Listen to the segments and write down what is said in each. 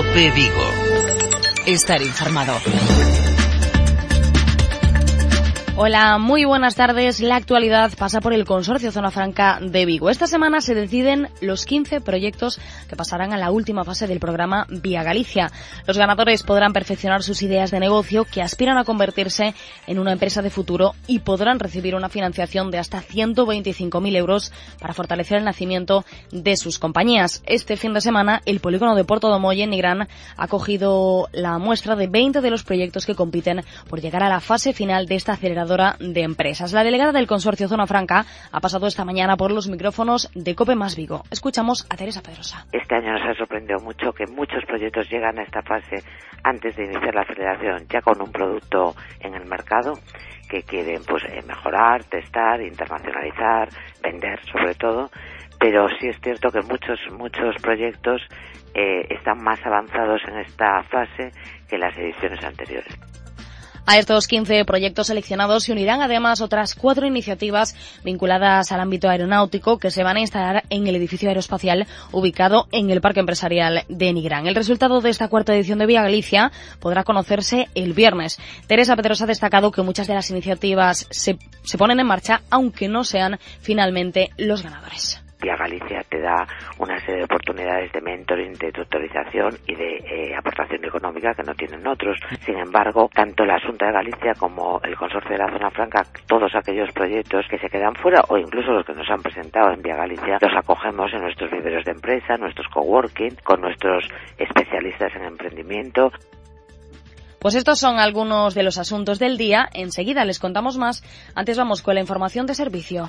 COPE Vigo. Estar informado. Hola, muy buenas tardes. La actualidad pasa por el Consorcio Zona Franca de Vigo. Esta semana se deciden los 15 proyectos que pasarán a la última fase del programa Vía Galicia. Los ganadores podrán perfeccionar sus ideas de negocio que aspiran a convertirse en una empresa de futuro y podrán recibir una financiación de hasta 125.000 euros para fortalecer el nacimiento de sus compañías. Este fin de semana, el polígono de Porto do Molle, en Nigrán, ha cogido la muestra de 20 de los proyectos que compiten por llegar a la fase final de esta aceleradora de empresas. La delegada del Consorcio Zona Franca ha pasado esta mañana por los micrófonos de COPE Más Vigo. Escuchamos a Teresa Pedrosa. Este año nos ha sorprendido mucho que muchos proyectos llegan a esta fase antes de iniciar la aceleración, ya con un producto en el mercado que quieren mejorar, testar, internacionalizar, vender sobre todo, pero sí es cierto que muchos proyectos están más avanzados en esta fase que las ediciones anteriores. A estos 15 proyectos seleccionados se unirán además otras 4 iniciativas vinculadas al ámbito aeronáutico que se van a instalar en el edificio aeroespacial ubicado en el Parque Empresarial de Nigrán. El resultado de esta cuarta edición de Vía Galicia podrá conocerse el viernes. Teresa Pedrosa ha destacado que muchas de las iniciativas se ponen en marcha, aunque no sean finalmente los ganadores. Vía Galicia te da una serie de oportunidades de mentoring, de tutorización y de aportación económica que no tienen otros. Sin embargo, tanto la Xunta de Galicia como el Consorcio de la Zona Franca, todos aquellos proyectos que se quedan fuera o incluso los que nos han presentado en Vía Galicia, los acogemos en nuestros viveros de empresa, nuestros coworking, con nuestros especialistas en emprendimiento. Pues estos son algunos de los asuntos del día. Enseguida les contamos más. Antes vamos con la información de servicio.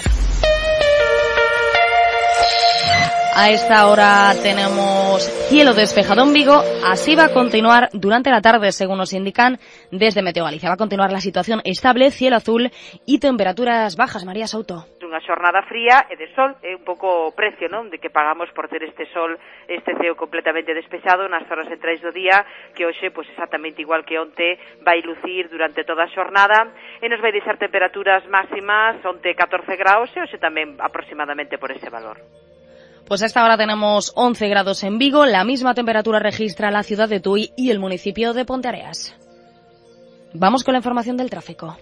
A esta hora tenemos cielo despejado en Vigo, así va a continuar durante la tarde, según nos indican desde Meteo Galicia. Va a continuar la situación estable, cielo azul y temperaturas bajas. María Souto. Unha xornada fría e de sol, é un pouco o precio, non, de que pagamos por ter este sol, este ceo completamente despexado nas horas centrais do día, que hoxe, pois exactamente igual que onte, vai lucir durante toda a xornada e nos vai deixar temperaturas máximas, onte 14 graus e hoxe tamén aproximadamente por ese valor. Pues a esta hora tenemos 11 grados en Vigo, la misma temperatura registra la ciudad de Tui y el municipio de Ponteareas. Vamos con la información del tráfico.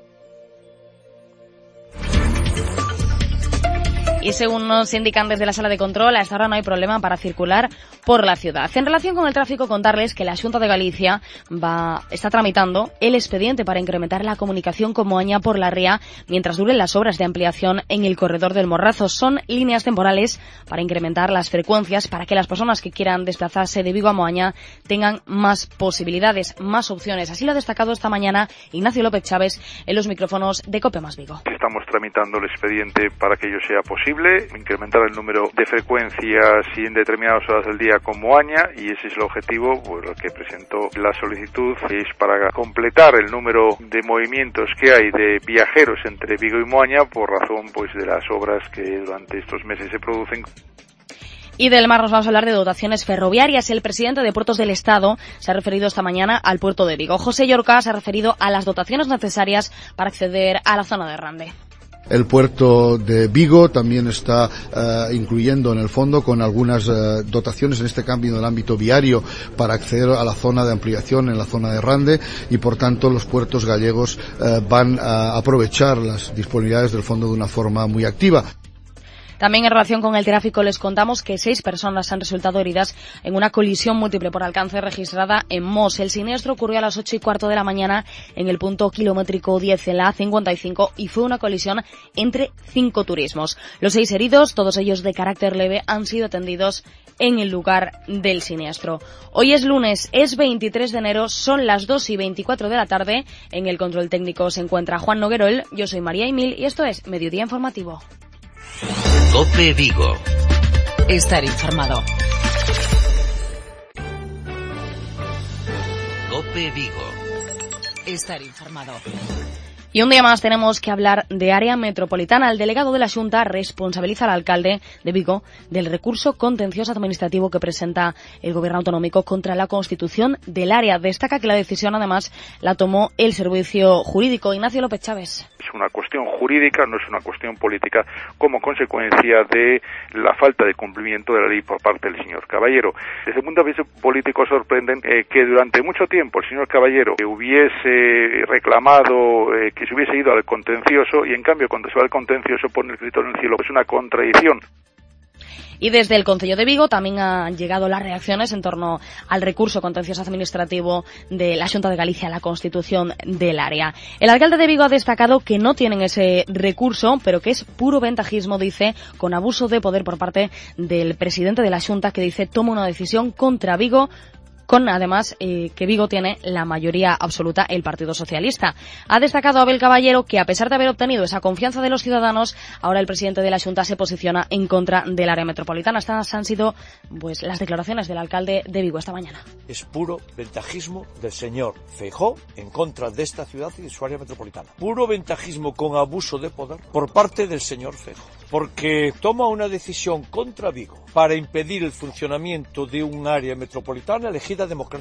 Y según nos indican desde la sala de control, a esta hora no hay problema para circular por la ciudad. En relación con el tráfico, contarles que la Xunta de Galicia está tramitando el expediente para incrementar la comunicación con Moaña por la ría mientras duren las obras de ampliación en el corredor del Morrazo. Son líneas temporales para incrementar las frecuencias para que las personas que quieran desplazarse de Vigo a Moaña tengan más posibilidades, más opciones. Así lo ha destacado esta mañana Ignacio López Chávez en los micrófonos de COPE Más Vigo. Estamos tramitando el expediente para que ello sea posible, incrementar el número de frecuencias y en determinadas horas del día con Moaña, y ese es el objetivo por el que presentó la solicitud, es para completar el número de movimientos que hay de viajeros entre Vigo y Moaña por razón de las obras que durante estos meses se producen. Y del mar nos vamos a hablar de dotaciones ferroviarias. El presidente de Puertos del Estado se ha referido esta mañana al puerto de Vigo. José Llorca se ha referido a las dotaciones necesarias para acceder a la zona de Rande. El puerto de Vigo también está incluyendo en el fondo con algunas dotaciones en este cambio del ámbito viario para acceder a la zona de ampliación en la zona de Rande, y por tanto los puertos gallegos van a aprovechar las disponibilidades del fondo de una forma muy activa. También en relación con el tráfico les contamos que 6 personas han resultado heridas en una colisión múltiple por alcance registrada en Mos. El siniestro ocurrió a las 8:15 de la mañana en el punto kilométrico 10 en la A55 y fue una colisión entre 5 turismos. Los 6 heridos, todos ellos de carácter leve, han sido atendidos en el lugar del siniestro. Hoy es lunes, es 23 de enero, son las 2:24 de la tarde. En el control técnico se encuentra Juan Noguerol, yo soy María Emil y esto es Mediodía Informativo. COPE Vigo. Estar informado. COPE Vigo. Estar informado. Y un día más tenemos que hablar de área metropolitana. El delegado de la Xunta responsabiliza al alcalde de Vigo del recurso contencioso administrativo que presenta el gobierno autonómico contra la constitución del área. Destaca que la decisión, además, la tomó el servicio jurídico. Ignacio López Chávez. Es una cuestión jurídica, no es una cuestión política, como consecuencia de la falta de cumplimiento de la ley por parte del señor Caballero. Desde el punto de vista político sorprende que durante mucho tiempo el señor Caballero hubiese reclamado que se hubiese ido al contencioso y en cambio cuando se va al contencioso pone el grito en el cielo. Es una contradicción. Y desde el Concello de Vigo también han llegado las reacciones en torno al recurso contencioso administrativo de la Xunta de Galicia a la Constitución del área. El alcalde de Vigo ha destacado que no tienen ese recurso, pero que es puro ventajismo, dice, con abuso de poder por parte del presidente de la Xunta, que dice toma una decisión contra Vigo, con además que Vigo tiene la mayoría absoluta el Partido Socialista. Ha destacado Abel Caballero que a pesar de haber obtenido esa confianza de los ciudadanos, ahora el presidente de la Xunta se posiciona en contra del área metropolitana. Estas han sido pues las declaraciones del alcalde de Vigo esta mañana. Es puro ventajismo del señor Feijóo en contra de esta ciudad y de su área metropolitana. Puro ventajismo con abuso de poder por parte del señor Feijóo, porque toma una decisión contra Vigo para impedir el funcionamiento de un área metropolitana elegida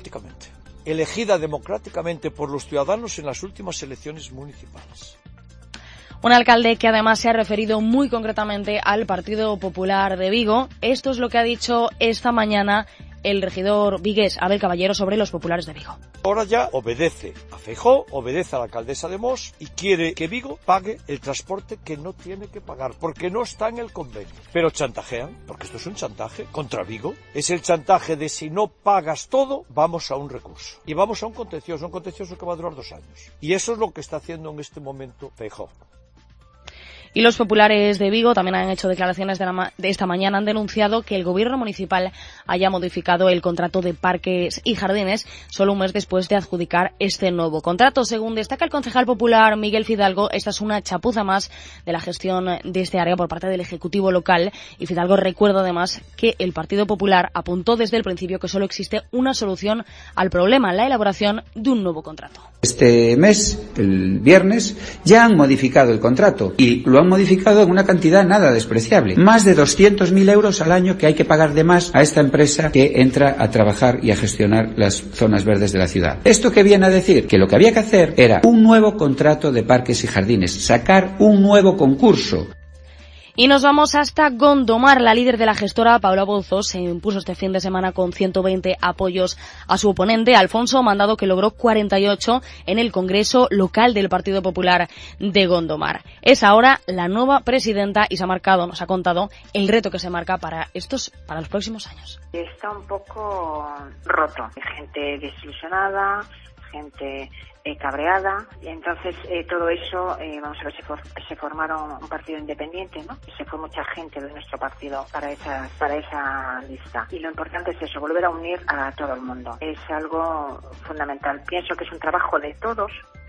democráticamente por los ciudadanos en las últimas elecciones municipales. Un alcalde que además se ha referido muy concretamente al Partido Popular de Vigo. Esto es lo que ha dicho esta mañana el regidor vigués Abel Caballero sobre los populares de Vigo. Ahora ya obedece a Feijóo, obedece a la alcaldesa de Mos y quiere que Vigo pague el transporte que no tiene que pagar, porque no está en el convenio. Pero chantajean, porque esto es un chantaje contra Vigo. Es el chantaje de si no pagas todo, vamos a un recurso. Y vamos a un contencioso que va a durar 2 años. Y eso es lo que está haciendo en este momento Feijóo. Y los populares de Vigo también han hecho declaraciones de esta mañana. Han denunciado que el gobierno municipal haya modificado el contrato de parques y jardines solo un mes después de adjudicar este nuevo contrato. Según destaca el concejal popular Miguel Fidalgo, esta es una chapuza más de la gestión de este área por parte del Ejecutivo local. Y Fidalgo recuerda además que el Partido Popular apuntó desde el principio que solo existe una solución al problema, la elaboración de un nuevo contrato. Este mes, el viernes, ya han modificado el contrato y lo han modificado en una cantidad nada despreciable. Más de 200.000 euros al año que hay que pagar de más a esta empresa que entra a trabajar y a gestionar las zonas verdes de la ciudad. ¿Esto qué viene a decir? Que lo que había que hacer era un nuevo contrato de parques y jardines, sacar un nuevo concurso. Y nos vamos hasta Gondomar. La líder de la gestora, Paula Bouzo, se impuso este fin de semana con 120 apoyos a su oponente, Alfonso Mandado, que logró 48 en el Congreso local del Partido Popular de Gondomar. Es ahora la nueva presidenta y nos ha contado el reto que se marca para los próximos años. Está un poco roto. Hay gente desilusionada, gente cabreada, y entonces todo eso, vamos a ver, se formaron un partido independiente, ¿no? Se fue mucha gente de nuestro partido para esa lista. Y lo importante es eso, volver a unir a todo el mundo. Es algo fundamental. Pienso que es un trabajo de todos.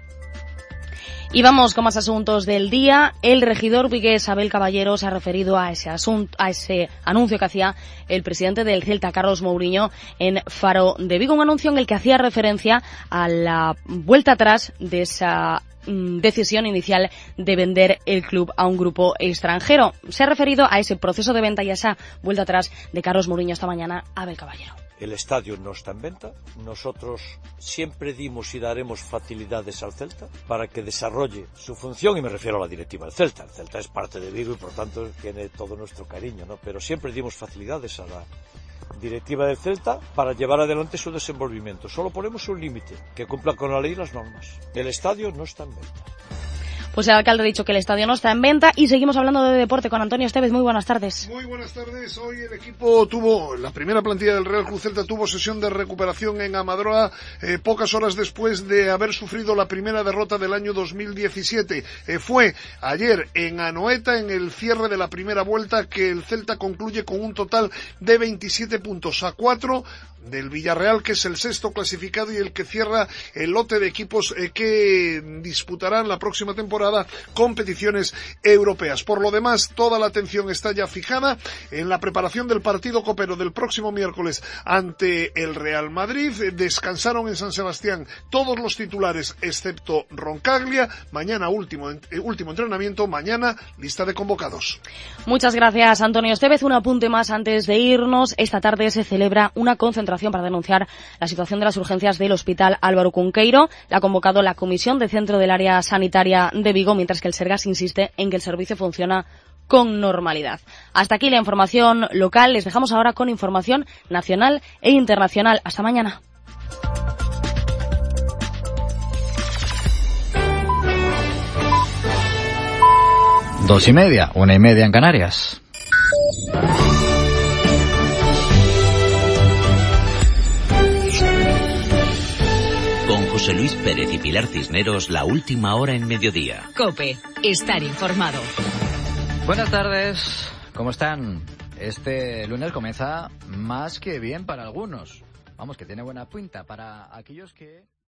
Y vamos con más asuntos del día. El regidor vigués Abel Caballero se ha referido a ese anuncio que hacía el presidente del Celta, Carlos Mouriño, en Faro de Vigo. Un anuncio en el que hacía referencia a la vuelta atrás de esa decisión inicial de vender el club a un grupo extranjero. Se ha referido a ese proceso de venta y a esa vuelta atrás de Carlos Mouriño esta mañana, Abel Caballero. El estadio no está en venta. Nosotros siempre dimos y daremos facilidades al Celta para que desarrolle su función, y me refiero a la directiva del Celta. El Celta es parte de Vigo y por tanto tiene todo nuestro cariño, ¿no? Pero siempre dimos facilidades a la directiva del Celta para llevar adelante su desenvolvimiento. Solo ponemos un límite, que cumpla con la ley y las normas. El estadio no está en venta. Pues el alcalde ha dicho que el estadio no está en venta y seguimos hablando de deporte con Antonio Estevez. Muy buenas tardes. Muy buenas tardes. Hoy el equipo la primera plantilla del Real Cruz Celta tuvo sesión de recuperación en Amadroa pocas horas después de haber sufrido la primera derrota del año 2017. Fue ayer en Anoeta, en el cierre de la primera vuelta, que el Celta concluye con un total de 27 puntos, a 4 del Villarreal, que es el sexto clasificado y el que cierra el lote de equipos que disputarán la próxima temporada temporada competiciones europeas. Por lo demás, toda la atención está ya fijada en la preparación del partido copero del próximo miércoles ante el Real Madrid. Descansaron en San Sebastián todos los titulares excepto Roncaglia. Mañana último entrenamiento, mañana lista de convocados. Muchas gracias, Antonio Estevez. Un apunte más antes de irnos. Esta tarde se celebra una concentración para denunciar la situación de las urgencias del Hospital Álvaro Cunqueiro. La ha convocado la Comisión de Centro del Área Sanitaria de Vigo, mientras que el Sergas insiste en que el servicio funciona con normalidad. Hasta aquí la información local. Les dejamos ahora con información nacional e internacional. Hasta mañana. Dos y media, 1:30 en Canarias. Con José Luis Pérez y Pilar Cisneros, la última hora en mediodía. COPE, estar informado. Buenas tardes, ¿cómo están? Este lunes comienza más que bien para algunos. Vamos, que tiene buena pinta para aquellos que...